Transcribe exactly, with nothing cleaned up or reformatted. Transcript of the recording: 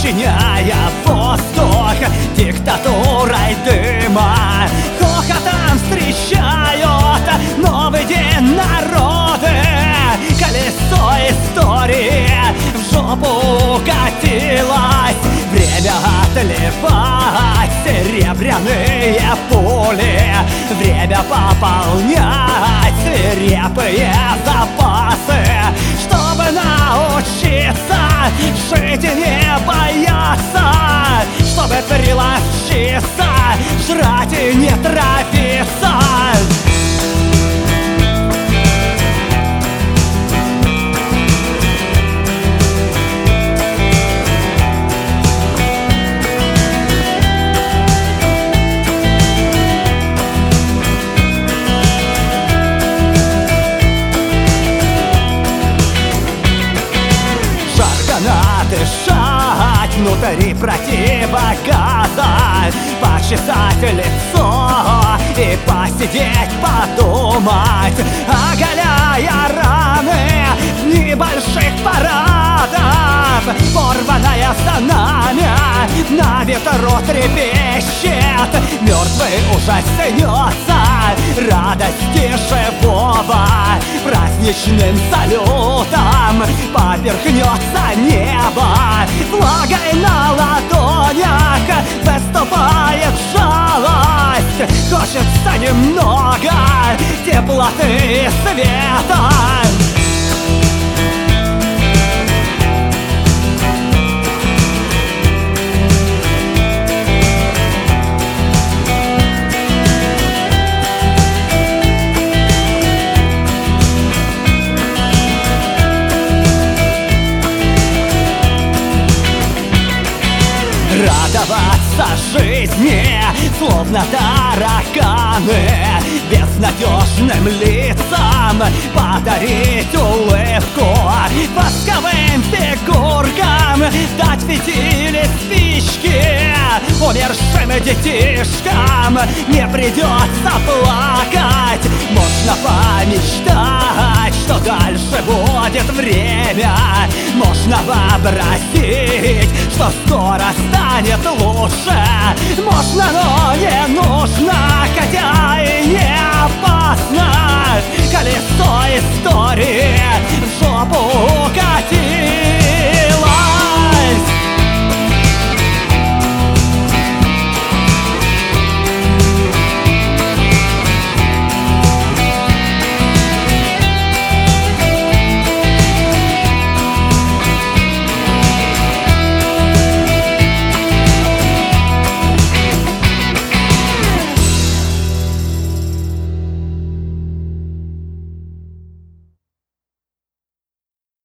подчиняя воздух диктатурой дыма. Хохотом встречают новый день народы. Колесо истории в жопу катилось. Время отливать серебряные пули. Время пополнять свирепые запасы, чтобы научиться жить и не бояться, чтобы приловчиться, жрать и не травиться. Дышать внутри противогаза, почесать лицо и посидеть, подумать, оголяя раны небольших парадов. Порванное знамя на ветру трепещет, мертвый ужаснется радости живого. Праздничным салютом поверхнется небо, влагой на ладонях выступает жалость. Хочется немного теплоты и света. Радоваться жизни, словно тараканы, безнадежным лицам подарить улыбку, восковым фигуркам дать фитили спички. Умершим детишкам не придется плакать. Можно помечтать, что дальше будет время. Можно вообразить, что скоро станет лучше.